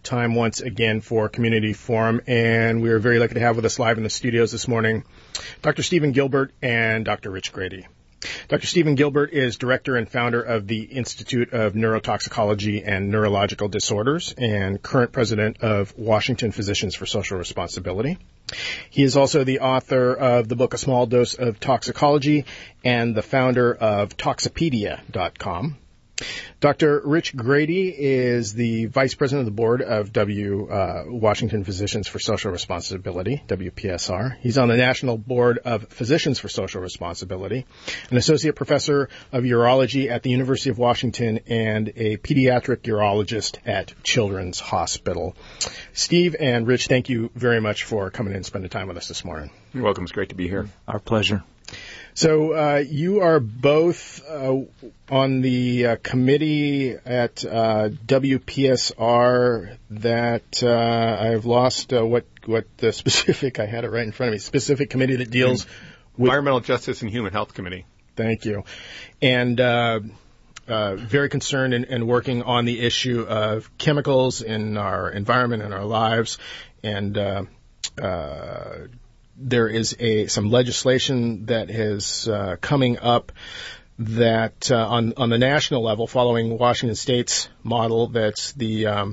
time once again for Community Forum, and we are very lucky to have with us live in the studios this morning Dr. Stephen Gilbert and Dr. Rich Grady. Dr. Stephen Gilbert is director and founder of the Institute of Neurotoxicology and Neurological Disorders and current president of Washington Physicians for Social Responsibility. He is also the author of the book A Small Dose of Toxicology and the founder of Toxipedia.com. Dr. Rich Grady is the vice president of the board of Washington Physicians for Social Responsibility, WPSR. He's on the National Board of Physicians for Social Responsibility, an associate professor of urology at the University of Washington, and a pediatric urologist at Children's Hospital. Steve and Rich, thank you very much for coming in and spending time with us this morning. You're welcome. It's great to be here. Our pleasure. So you are both on the committee at WPSR that I've lost what the specific, I had it right in front of me, specific committee that deals with Environmental Justice and Human Health Committee. Thank you. And very concerned and working on the issue of chemicals in our environment and our lives. And there is some legislation that is coming up that on the national level, following Washington State's model, that's the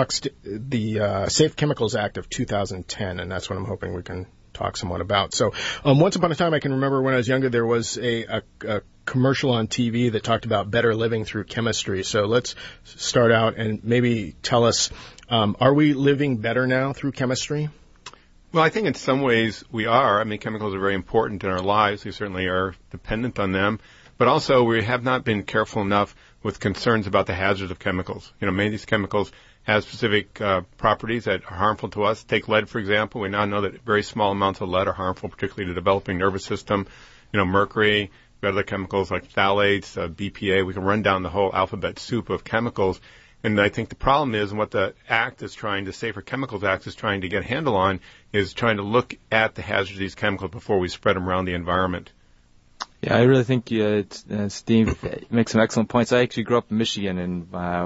Safe Chemicals Act of 2010, and that's what I'm hoping we can talk somewhat about. So once upon a time, I can remember when I was younger, there was a commercial on TV that talked about better living through chemistry. So let's start out and maybe tell us, are we living better now through chemistry? Well, I think in some ways we are. I mean, chemicals are very important in our lives. We certainly are dependent on them. But also we have not been careful enough with concerns about the hazards of chemicals. You know, many of these chemicals have specific properties that are harmful to us. Take lead, for example. We now know that very small amounts of lead are harmful, particularly to the developing nervous system. You know, mercury, other chemicals like phthalates, BPA. We can run down the whole alphabet soup of chemicals. And I think the problem is, and what the Act is trying, the Safer Chemicals Act is trying to get a handle on, is trying to look at the hazards of these chemicals before we spread them around the environment. Yeah, I really think Steve makes some excellent points. I actually grew up in Michigan, and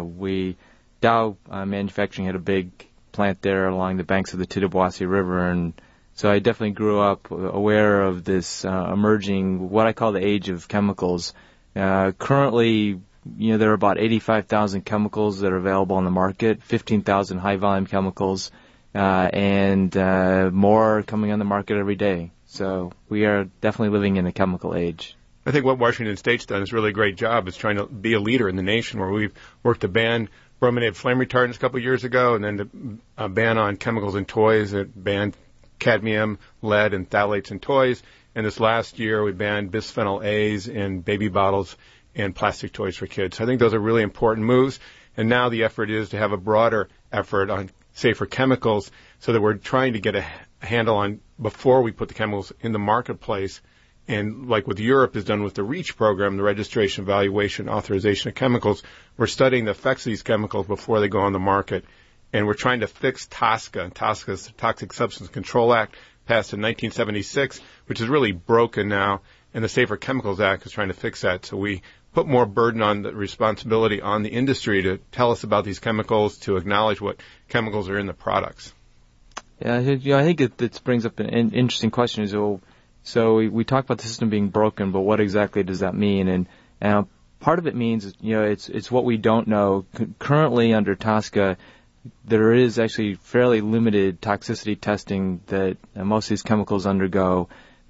Dow Manufacturing had a big plant there along the banks of the Tittabawassee River, and so I definitely grew up aware of this emerging, what I call the age of chemicals. Currently, there are about 85,000 chemicals that are available on the market, 15,000 high-volume chemicals, and more coming on the market every day. So we are definitely living in a chemical age. I think what Washington State's done is really a great job. Is trying to be a leader in the nation, where we've worked to ban brominated flame retardants a couple of years ago, and then the ban on chemicals in toys that banned cadmium, lead, and phthalates in toys. And this last year, we banned bisphenol A's in baby bottles and plastic toys for kids. So I think those are really important moves. And now the effort is to have a broader effort on safer chemicals, so that we're trying to get a handle on before we put the chemicals in the marketplace. And like what Europe has done with the REACH program, the registration, evaluation, authorization of chemicals, we're studying the effects of these chemicals before they go on the market. And we're trying to fix TSCA. TSCA is the Toxic Substance Control Act, passed in 1976, which is really broken now. And the Safer Chemicals Act is trying to fix that. So we put more burden on the responsibility on the industry to tell us about these chemicals, to acknowledge what chemicals are in the products. Yeah, I think it brings up an interesting question. So we talk about the system being broken, but what exactly does that mean? And part of it means, it's what we don't know. Currently under TSCA, there is actually fairly limited toxicity testing that most of these chemicals undergo.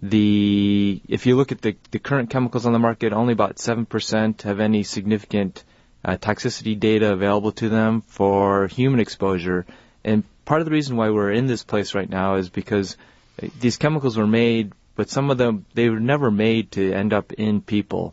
If you look at the current chemicals on the market, only about 7% have any significant toxicity data available to them for human exposure. And part of the reason why we're in this place right now is because these chemicals were made, but some of them, they were never made to end up in people.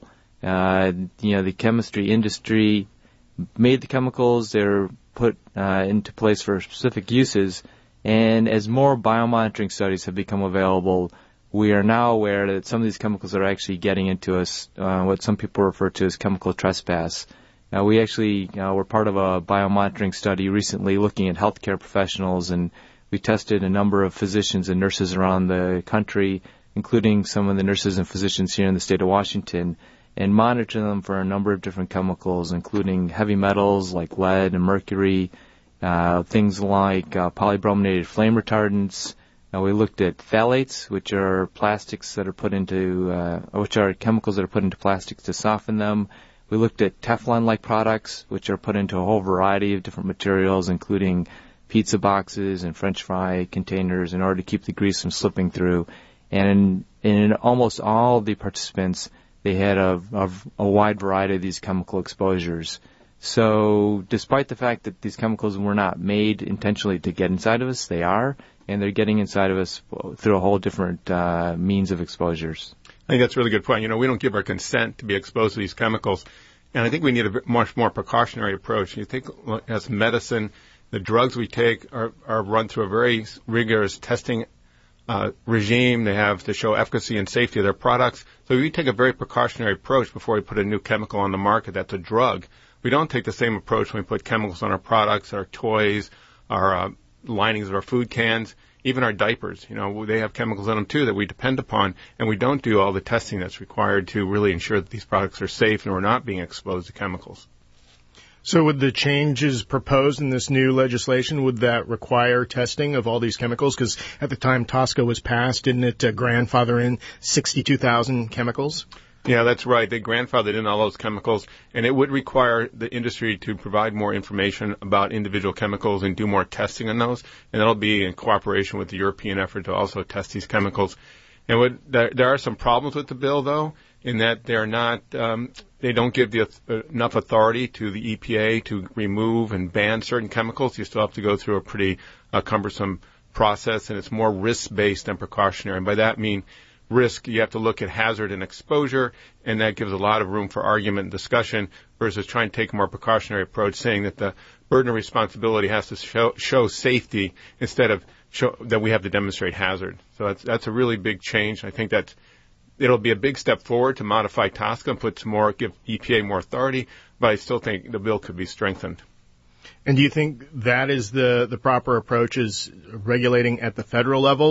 The chemistry industry made the chemicals, they're put into place for specific uses, and as more biomonitoring studies have become available, we are now aware that some of these chemicals are actually getting into us, what some people refer to as chemical trespass. We actually were part of a biomonitoring study recently looking at healthcare professionals, and we tested a number of physicians and nurses around the country, including some of the nurses and physicians here in the state of Washington, and monitored them for a number of different chemicals, including heavy metals like lead and mercury, things like polybrominated flame retardants. We looked at phthalates, which are plastics that are put into, which are chemicals that are put into plastics to soften them. We looked at Teflon-like products, which are put into a whole variety of different materials, including pizza boxes and French fry containers, in order to keep the grease from slipping through. And in almost all of the participants, they had a wide variety of these chemical exposures. So despite the fact that these chemicals were not made intentionally to get inside of us, they are, and they're getting inside of us through a whole different means of exposures. I think that's a really good point. You know, we don't give our consent to be exposed to these chemicals, and I think we need a much more precautionary approach. You think as medicine, the drugs we take are run through a very rigorous testing regime. They have to show efficacy and safety of their products. So we take a very precautionary approach before we put a new chemical on the market that's a drug. We don't take the same approach when we put chemicals on our products, our toys, our linings of our food cans, even our diapers. You know, they have chemicals in them too that we depend upon, and we don't do all the testing that's required to really ensure that these products are safe and we're not being exposed to chemicals. So would the changes proposed in this new legislation, would that require testing of all these chemicals? Because at the time TSCA was passed, didn't it grandfather in 62,000 chemicals? Yeah, that's right. They grandfathered in all those chemicals, and it would require the industry to provide more information about individual chemicals and do more testing on those, and that'll be in cooperation with the European effort to also test these chemicals. And there are some problems with the bill, though, in that they're not, they don't give enough authority to the EPA to remove and ban certain chemicals. You still have to go through a pretty cumbersome process, and it's more risk-based than precautionary. And by that I mean risk, you have to look at hazard and exposure, and that gives a lot of room for argument and discussion versus trying to take a more precautionary approach, saying that the burden of responsibility has to show safety instead of that we have to demonstrate hazard. So that's a really big change. I think that it'll be a big step forward to modify TSCA and give EPA more authority, but I still think the bill could be strengthened. And do you think that is the proper approach, is regulating at the federal level,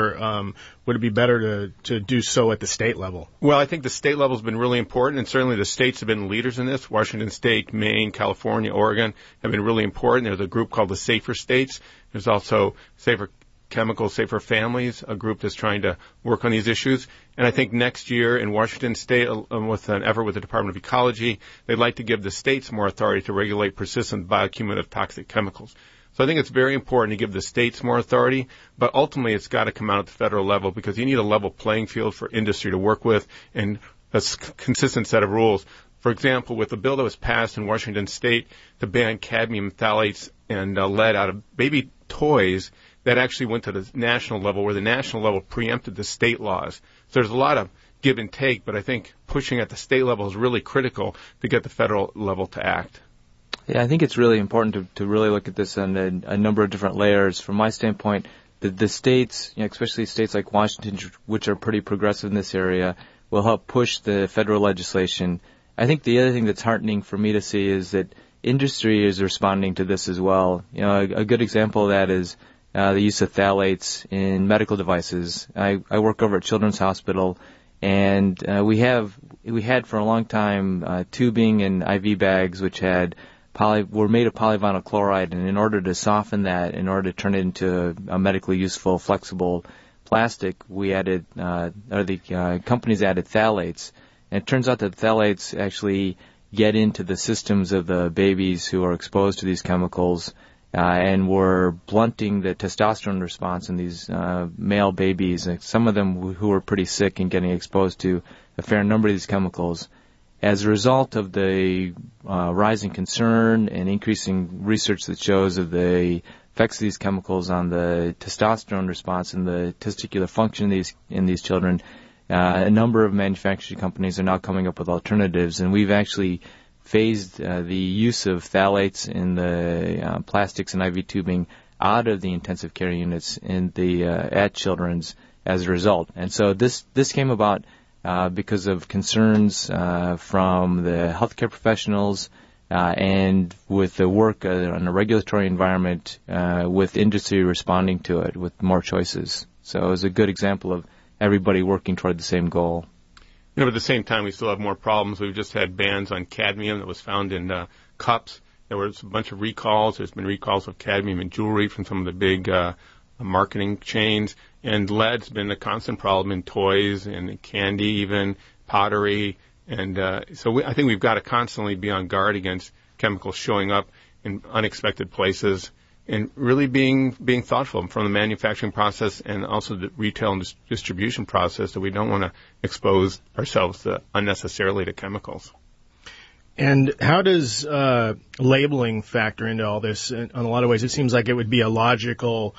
or would it be better to do so at the state level? Well, I think the state level has been really important, and certainly the states have been leaders in this. Washington State, Maine, California, Oregon have been really important. There's a group called the Safer States. There's also Safer Chemicals, Safer Families, a group that's trying to work on these issues. And I think next year in Washington State, with an effort with the Department of Ecology, they'd like to give the states more authority to regulate persistent bioaccumulative toxic chemicals. So I think it's very important to give the states more authority, but ultimately it's got to come out at the federal level because you need a level playing field for industry to work with and a consistent set of rules. For example, with the bill that was passed in Washington State to ban cadmium, phthalates, and lead out of baby toys, that actually went to the national level, where the national level preempted the state laws. So there's a lot of give and take, but I think pushing at the state level is really critical to get the federal level to act. Yeah, I think it's really important to really look at this on a number of different layers. From my standpoint, the states, especially states like Washington, which are pretty progressive in this area, will help push the federal legislation. I think the other thing that's heartening for me to see is that industry is responding to this as well. You know, a good example of that is the use of phthalates in medical devices. I work over at Children's Hospital, and we had for a long time tubing and IV bags which were made of polyvinyl chloride, and in order to soften that, in order to turn it into a medically useful, flexible plastic, the companies added phthalates. And it turns out that phthalates actually get into the systems of the babies who are exposed to these chemicals, and were blunting the testosterone response in these male babies, some of them who were pretty sick and getting exposed to a fair number of these chemicals. As a result of the rising concern and increasing research that shows of the effects of these chemicals on the testosterone response and the testicular function in these children, a number of manufacturing companies are now coming up with alternatives, and we've actually phased the use of phthalates in the plastics and IV tubing out of the intensive care units at Children's as a result. And so this came about because of concerns from the healthcare professionals and with the work on a regulatory environment, with industry responding to it with more choices. So it was a good example of everybody working toward the same goal. You know, at the same time, we still have more problems. We've just had bans on cadmium that was found in cups There was a bunch of recalls. There's been recalls of cadmium in jewelry from some of the big marketing chains. And lead's been a constant problem in toys and candy, even pottery. And I think we've got to constantly be on guard against chemicals showing up in unexpected places, and really being thoughtful from the manufacturing process and also the retail and distribution process, that we don't want to expose ourselves unnecessarily to chemicals. And how does labeling factor into all this? In a lot of ways, it seems like it would be a logical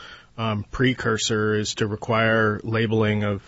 precursor is to require labeling of,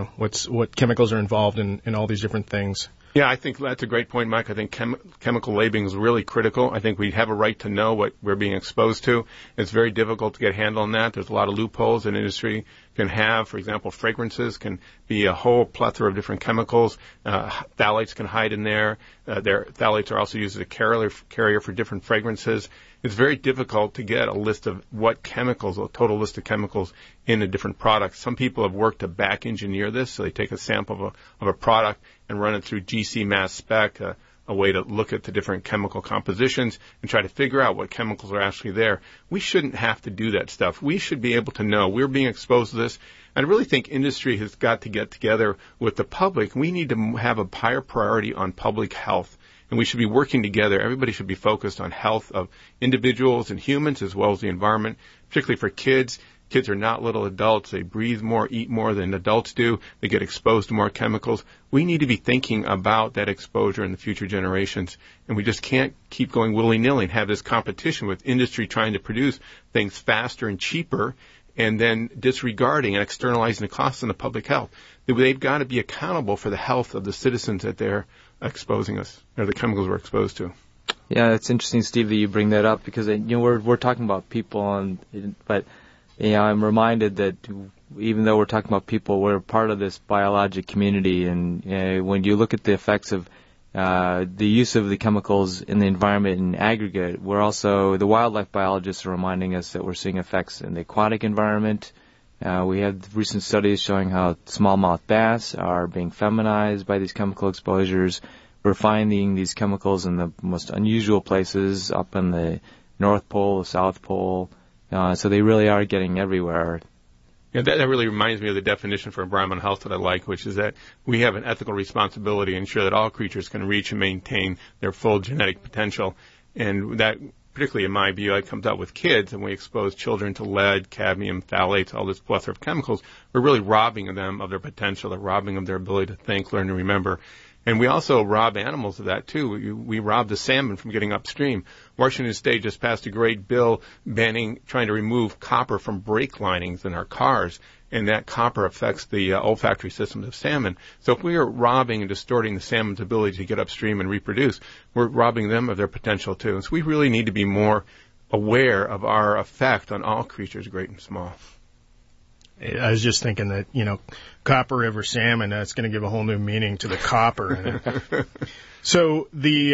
what chemicals are involved in all these different things. Yeah, I think that's a great point, Mike. I think chemical labeling is really critical. I think we have a right to know what we're being exposed to. It's very difficult to get a handle on that. There's a lot of loopholes an industry can have. For example, fragrances can be a whole plethora of different chemicals. Phthalates can hide in there. Phthalates are also used as a carrier for different fragrances. It's very difficult to get a list of what chemicals, a total list of chemicals in a different product. Some people have worked to back engineer this, so they take a sample of a product and run it through GC mass spec, a way to look at the different chemical compositions and try to figure out what chemicals are actually there. We shouldn't have to do that stuff. We should be able to know we're being exposed to this. And I really think industry has got to get together with the public. We need to have a higher priority on public health. And we should be working together. Everybody should be focused on health of individuals and humans as well as the environment, particularly for kids. Kids are not little adults. They breathe more, eat more than adults do. They get exposed to more chemicals. We need to be thinking about that exposure in the future generations. And we just can't keep going willy-nilly and have this competition with industry trying to produce things faster and cheaper and then disregarding and externalizing the costs on the public health. They've got to be accountable for the health of the citizens that they're exposing us, or the chemicals we're exposed to. Yeah, it's interesting, Steve, that you bring that up, because we're talking about people, but I'm reminded that even though we're talking about people, we're part of this biologic community, and when you look at the effects of the use of the chemicals in the environment in aggregate, the wildlife biologists are reminding us that we're seeing effects in the aquatic environment. We have recent studies showing how smallmouth bass are being feminized by these chemical exposures. We're finding these chemicals in the most unusual places, up in the North Pole, the South Pole. So they really are getting everywhere. Yeah, that really reminds me of the definition for environmental health that I like, which is that we have an ethical responsibility to ensure that all creatures can reach and maintain their full genetic potential. And that, particularly in my view, it comes out with kids, and we expose children to lead, cadmium, phthalates, all this plethora of chemicals. We're really robbing them of their potential. They're robbing them of their ability to think, learn, and remember. And we also rob animals of that, too. We rob the salmon from getting upstream. Washington State just passed a great bill trying to remove copper from brake linings in our cars, and that copper affects the olfactory systems of salmon. So if we are robbing and distorting the salmon's ability to get upstream and reproduce, we're robbing them of their potential, too. And so we really need to be more aware of our effect on all creatures, great and small. I was just thinking that, Copper River salmon, that's going to give a whole new meaning to the copper in it. So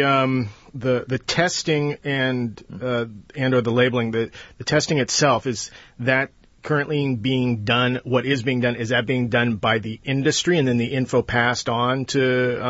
the testing and or the labeling, the testing itself, is that currently being done? What is being done, is that being done by the industry and then the info passed on to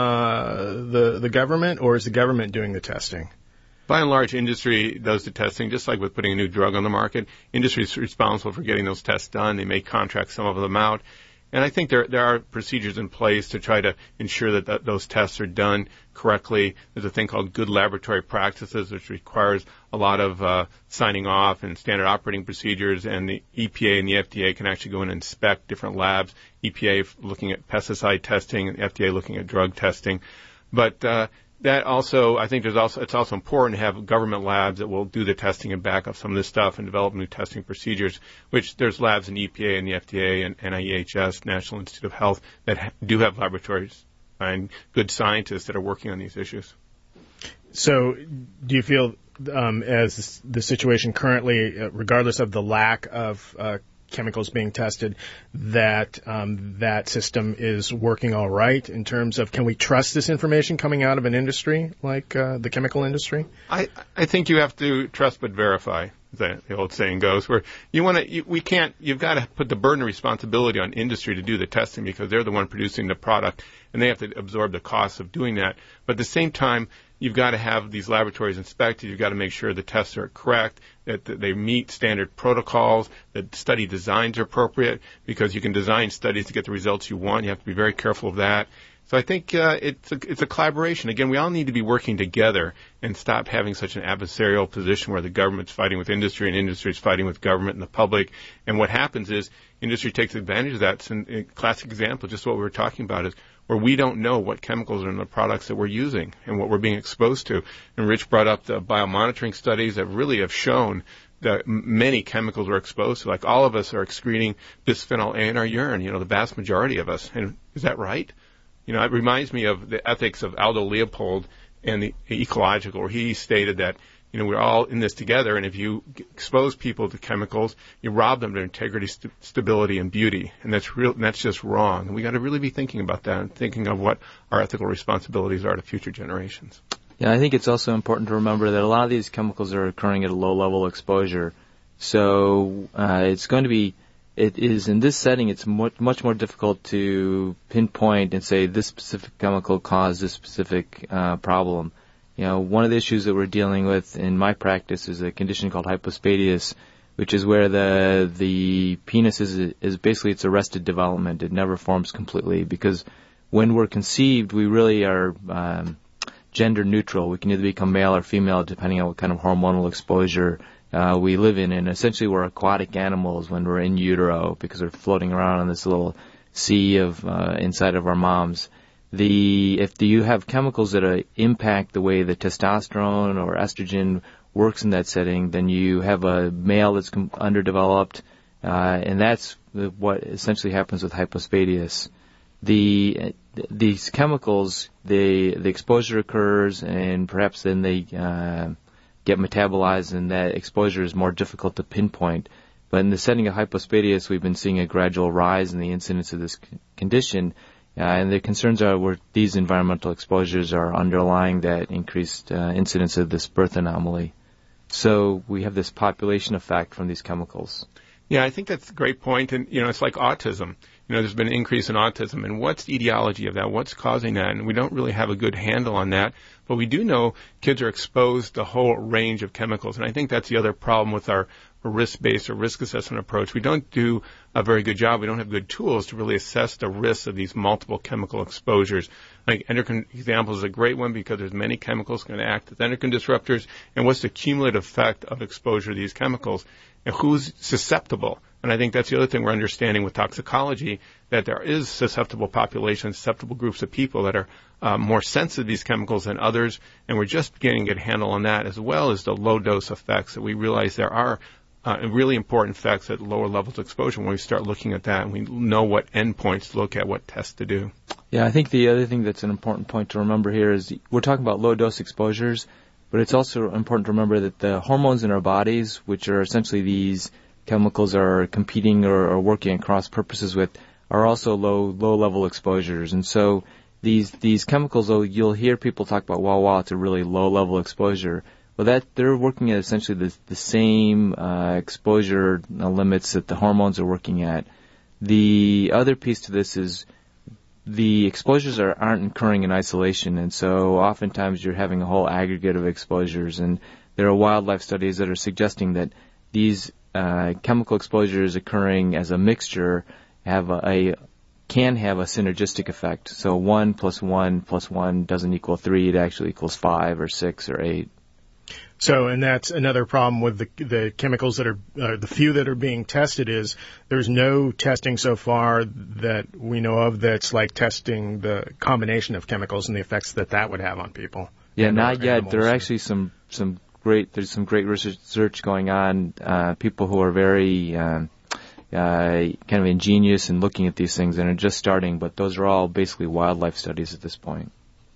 the government, or is the government doing the testing? By and large, industry does the testing, just like with putting a new drug on the market. Industry is responsible for getting those tests done. They may contract some of them out. And I think there are procedures in place to try to ensure that those tests are done correctly. There's a thing called good laboratory practices, which requires a lot of signing off and standard operating procedures, and the EPA and the FDA can actually go in and inspect different labs. EPA looking at pesticide testing, and the FDA looking at drug testing. But that also, I think it's also important to have government labs that will do the testing and back up some of this stuff and develop new testing procedures, which there's labs in EPA and the FDA and NIEHS, National Institute of Health, that do have laboratories and good scientists that are working on these issues. So do you feel, as the situation currently, regardless of the lack of chemicals being tested, that that system is working all right in terms of, can we trust this information coming out of an industry like the chemical industry? I think you have to trust but verify, the old saying goes, where you've got to put the burden of responsibility on industry to do the testing, because they're the one producing the product and they have to absorb the costs of doing that. But at the same time, you've got to have these laboratories inspected. You've got to make sure the tests are correct, that they meet standard protocols, that study designs are appropriate, because you can design studies to get the results you want. You have to be very careful of that. So I think it's a collaboration. Again, we all need to be working together and stop having such an adversarial position where the government's fighting with industry and industry is fighting with government and the public. And what happens is industry takes advantage of that. And a classic example, just what we were talking about, is where we don't know what chemicals are in the products that we're using and what we're being exposed to. And Rich brought up the biomonitoring studies that really have shown that many chemicals we're exposed to. Like all of us are excreting bisphenol A in our urine, the vast majority of us. And is that right? It reminds me of the ethics of Aldo Leopold and the ecological, where he stated that, we're all in this together, and if you expose people to chemicals, you rob them of their integrity, stability, and beauty. And that's just wrong. And we got to really be thinking about that and thinking of what our ethical responsibilities are to future generations. Yeah, I think it's also important to remember that a lot of these chemicals are occurring at a low level exposure. So it is in this setting, it's much more difficult to pinpoint and say this specific chemical caused this specific problem. One of the issues that we're dealing with in my practice is a condition called hypospadias, which is where the penis is basically it's arrested development. It never forms completely, because when we're conceived, we really are gender neutral. We can either become male or female depending on what kind of hormonal exposure we live in, and essentially we're aquatic animals when we're in utero, because we're floating around in this little sea of inside of our moms. If you have chemicals that impact the way the testosterone or estrogen works in that setting, then you have a male that's underdeveloped, and that's what essentially happens with hypospadias. These chemicals, the exposure occurs, and perhaps then they get metabolized, and that exposure is more difficult to pinpoint. But in the setting of hypospadias, we've been seeing a gradual rise in the incidence of this condition, and the concerns are where these environmental exposures are underlying that increased incidence of this birth anomaly. So we have this population effect from these chemicals. Yeah, I think that's a great point. And, it's like autism. There's been an increase in autism. And what's the etiology of that? What's causing that? And we don't really have a good handle on that. But we do know kids are exposed to a whole range of chemicals. And I think that's the other problem with our risk-based or risk assessment approach. We don't do a very good job. We don't have good tools to really assess the risks of these multiple chemical exposures. I think endocrine example is a great one, because there's many chemicals going to act as endocrine disruptors. And what's the cumulative effect of exposure to these chemicals? And who's susceptible? And I think that's the other thing we're understanding with toxicology, that there is susceptible populations, susceptible groups of people that are more sensitive to these chemicals than others. And we're just beginning to get a handle on that, as well as the low-dose effects, that we realize there are really important effects at lower levels of exposure when we start looking at that, and we know what endpoints to look at, what tests to do. Yeah, I think the other thing that's an important point to remember here is we're talking about low-dose exposures, but it's also important to remember that the hormones in our bodies, which are essentially these chemicals are competing or working at cross purposes with, are also low-level exposures. And so these chemicals, you'll hear people talk about, wow, it's a really low-level exposure. Well, they're working at essentially the same exposure limits that the hormones are working at. The other piece to this is the exposures aren't occurring in isolation, and so oftentimes you're having a whole aggregate of exposures. And there are wildlife studies that are suggesting that these chemical exposures occurring as a mixture can have a synergistic effect. So 1 + 1 + 1 doesn't equal 3; it actually equals 5 or 6 or 8. So, and that's another problem with the chemicals that are, the few that are being tested, is there's no testing so far that we know of that's like testing the combination of chemicals and the effects that would have on people. Yeah, not yet. Animals. There are actually some great research going on. People who are very kind of ingenious in looking at these things and are just starting, but those are all basically wildlife studies at this point.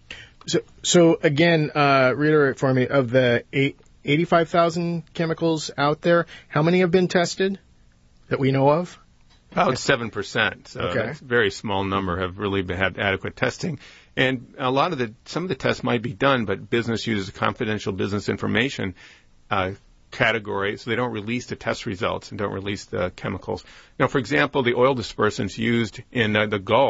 So again, reiterate for me, of the 85,000 chemicals out there, how many have been tested that we know of? About 7%. So okay. That's a very small number have really had adequate testing. And some of the tests might be done, but business uses confidential business information category, so they don't release the test results and don't release the chemicals. For example, the oil dispersants used in the Gulf,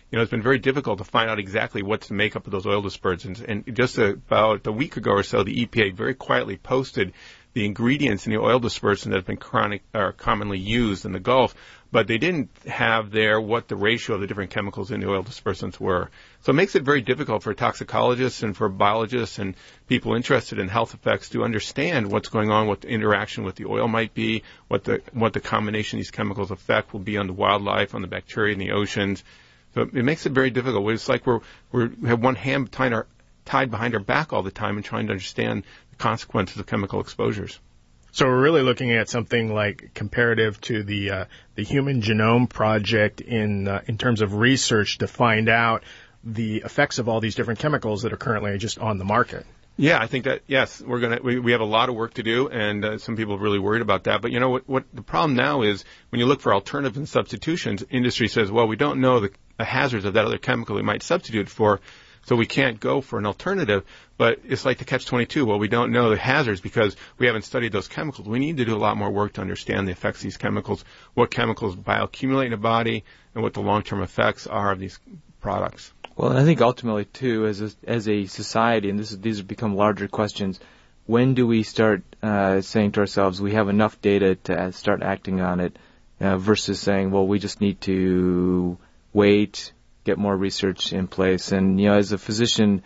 it's been very difficult to find out exactly what's the makeup of those oil dispersants. And just about a week ago or so, the EPA very quietly posted the ingredients in the oil dispersant that have been commonly used in the Gulf, but they didn't have there what the ratio of the different chemicals in the oil dispersants were. So it makes it very difficult for toxicologists and for biologists and people interested in health effects to understand what's going on, what the interaction with the oil might be, what the combination of these chemicals effect will be on the wildlife, on the bacteria in the oceans. So it makes it very difficult. It's like we have one hand tied behind our back all the time and trying to understand the consequences of chemical exposures. So we're really looking at something like comparative to the Human Genome Project in terms of research to find out the effects of all these different chemicals that are currently just on the market. Yeah, I think that, yes, we have a lot of work to do, and some people are really worried about that. But what the problem now is when you look for alternatives and substitutions, industry says, well, we don't know the hazards of that other chemical we might substitute for, so we can't go for an alternative. But it's like the catch-22. Well, we don't know the hazards because we haven't studied those chemicals. We need to do a lot more work to understand the effects of these chemicals, what chemicals bioaccumulate in the body, and what the long-term effects are of these products. Well, and I think ultimately, too, as a society, and these have become larger questions, when do we start saying to ourselves, we have enough data to start acting on it, versus saying, well, we just need to wait, get more research in place. And, as a physician,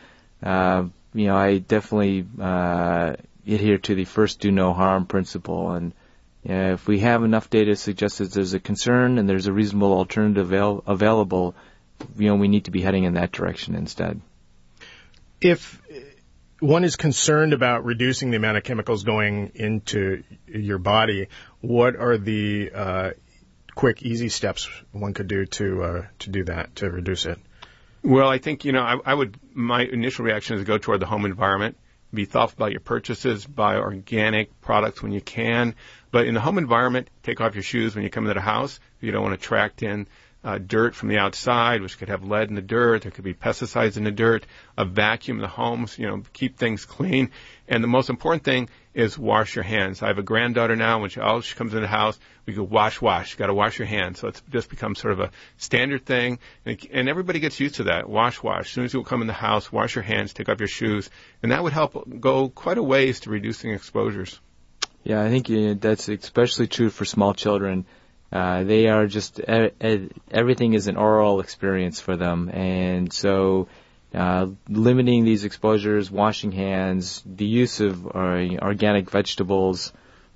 I definitely adhere to the first do no harm principle. And if we have enough data to suggest that there's a concern and there's a reasonable alternative available, we need to be heading in that direction instead. If one is concerned about reducing the amount of chemicals going into your body, what are the quick, easy steps one could do to do that, to reduce it? Well, I think, my initial reaction is to go toward the home environment, be thoughtful about your purchases, buy organic products when you can. But in the home environment, take off your shoes when you come into the house. You don't want to attract in dirt from the outside, which could have lead in the dirt. There could be pesticides in the dirt. A vacuum in the homes, keep things clean. And the most important thing is wash your hands. I have a granddaughter now. When she comes in the house, we go wash. You got to wash your hands. So it's just become sort of a standard thing, and everybody gets used to that. Wash. As soon as you come in the house, wash your hands, take off your shoes, and that would help go quite a ways to reducing exposures. Yeah, I think that's especially true for small children. They are just everything is an oral experience for them, and so limiting these exposures, washing hands, the use of organic vegetables,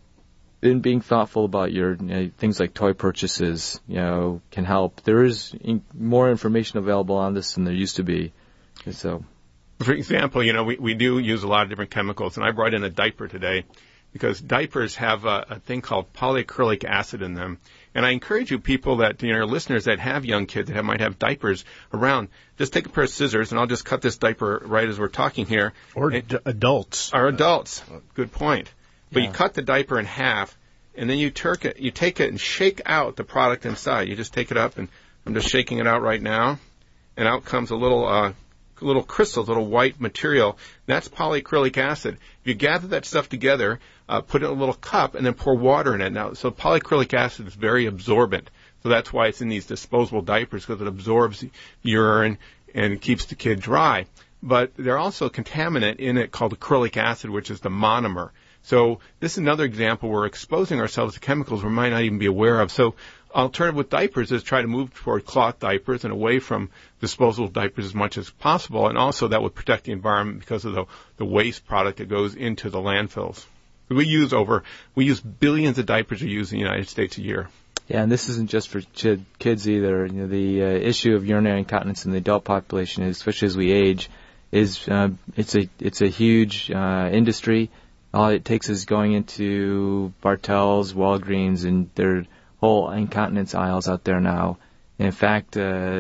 and being thoughtful about your things like toy purchases, can help. There is more information available on this than there used to be. So, for example, we do use a lot of different chemicals, and I brought in a diaper today because diapers have a thing called polyacrylic acid in them. And I encourage you people that, listeners that have young kids that might have diapers around, just take a pair of scissors, and I'll just cut this diaper right as we're talking here. Or adults. Or adults. Good point. But you cut the diaper in half, and then you take it and shake out the product inside. You just take it up, and I'm just shaking it out right now, and out comes a little crystals, little white material. That's polyacrylic acid. If you gather that stuff together, put it in a little cup, and then pour water in it. Now, so polyacrylic acid is very absorbent. So that's why it's in these disposable diapers, because it absorbs urine and keeps the kid dry. But there's also a contaminant in it called acrylic acid, which is the monomer. So this is another example where we're exposing ourselves to chemicals we might not even be aware of. So alternative with diapers is try to move toward cloth diapers and away from disposable diapers as much as possible. And also that would protect the environment because of the waste product that goes into the landfills. We use billions of diapers are used in the United States a year. Yeah, and this isn't just for kids either. The issue of urinary incontinence in the adult population, especially as we age, is it's a huge industry. All it takes is going into Bartell's, Walgreens, and their whole incontinence aisles out there now. And in fact,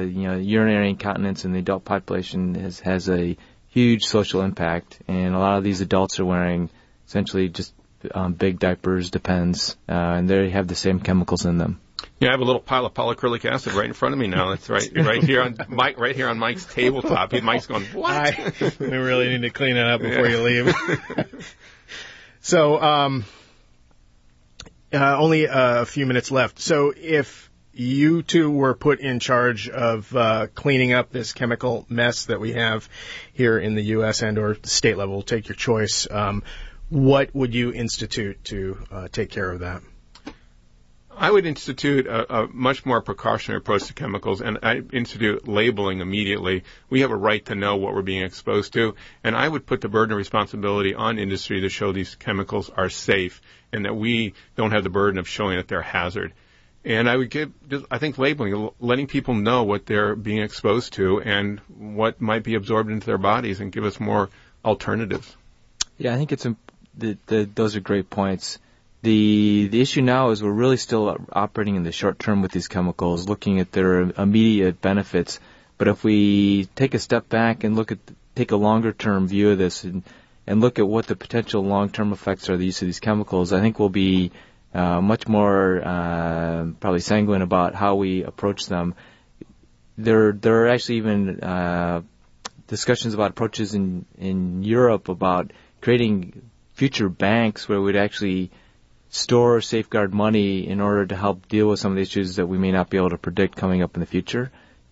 urinary incontinence in the adult population has a huge social impact, and a lot of these adults are wearing essentially just big diapers, Depends, and they have the same chemicals in them. Yeah, I have a little pile of polyacrylic acid right in front of me now. That's right here on Mike's tabletop. Mike's going, what? We really need to clean it up before you leave. So, only a few minutes left. So if you two were put in charge of cleaning up this chemical mess that we have here in the U.S. and or the state level. Take your choice. What would you institute to take care of that? I would institute a much more precautionary approach to chemicals, and I institute labeling immediately. We have a right to know what we're being exposed to, and I would put the burden of responsibility on industry to show these chemicals are safe and that we don't have the burden of showing that they're a hazard. And I would I think labeling, letting people know what they're being exposed to and what might be absorbed into their bodies, and give us more alternatives. Yeah, I think those are great points. The issue now is we're really still operating in the short term with these chemicals, looking at their immediate benefits. But if we take a step back and take a longer term view of this and look at what the potential long term effects are of the use of these chemicals, I think we'll be much more probably sanguine about how we approach them. There are actually even discussions about approaches in Europe about creating future banks where we'd actually store, safeguard money in order to help deal with some of the issues that we may not be able to predict coming up in the future.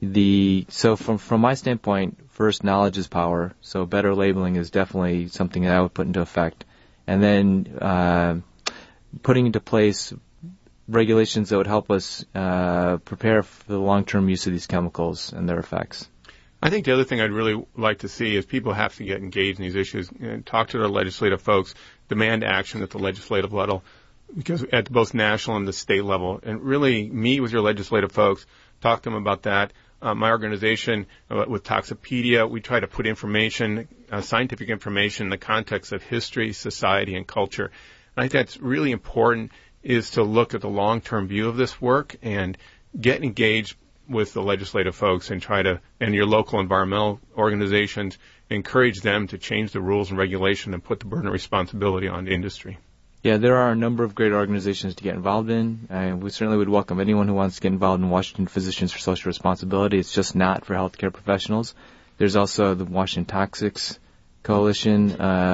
So from my standpoint, first, knowledge is power. So better labeling is definitely something that I would put into effect. And then putting into place regulations that would help us prepare for the long-term use of these chemicals and their effects. I think the other thing I'd really like to see is people have to get engaged in these issues and talk to their legislative folks, demand action at the legislative level, because at both national and the state level, and really meet with your legislative folks, talk to them about that. My organization, with Toxopedia, we try to put information, scientific information in the context of history, society, and culture. And I think that's really important, is to look at the long-term view of this work and get engaged with the legislative folks and and your local environmental organizations, encourage them to change the rules and regulation and put the burden of responsibility on the industry. Yeah, there are a number of great organizations to get involved in, and we certainly would welcome anyone who wants to get involved in Washington Physicians for Social Responsibility. It's just not for healthcare professionals. There's also the Washington Toxics Coalition,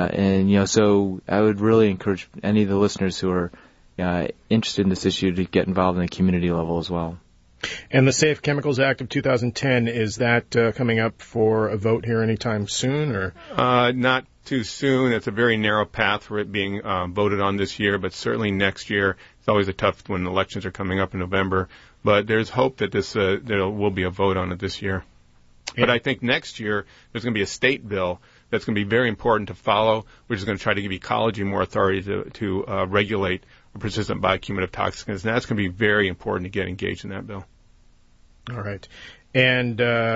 so I would really encourage any of the listeners who are interested in this issue to get involved in the community level as well. And the Safe Chemicals Act of 2010, is that coming up for a vote here anytime soon? Or not too soon. It's a very narrow path for it being voted on this year, but certainly next year. It's always a tough when elections are coming up in November. But there's hope that there will be a vote on it this year. Yeah. But I think next year there's going to be a state bill that's going to be very important to follow, which is going to try to give ecology more authority to regulate persistent bioaccumulative toxins. And that's going to be very important to get engaged in that bill. All right. And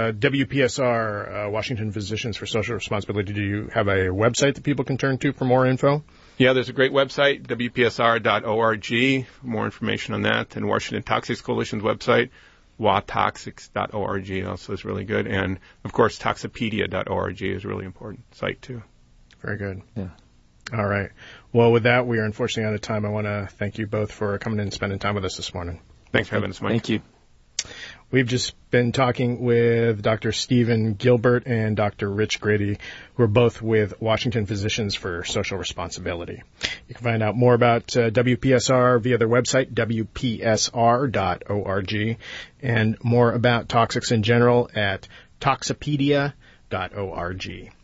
WPSR, Washington Physicians for Social Responsibility, do you have a website that people can turn to for more info? Yeah, there's a great website, WPSR.org, for more information on that. And Washington Toxics Coalition's website, watoxics.org, also is really good. And, of course, Toxopedia.org is a really important site, too. Very good. Yeah. All right. Well, with that, we are unfortunately out of time. I want to thank you both for coming in and spending time with us this morning. Thanks for having us, Mike. Thank you. We've just been talking with Dr. Stephen Gilbert and Dr. Rich Grady, who are both with Washington Physicians for Social Responsibility. You can find out more about WPSR via their website, WPSR.org, and more about toxics in general at Toxopedia.org.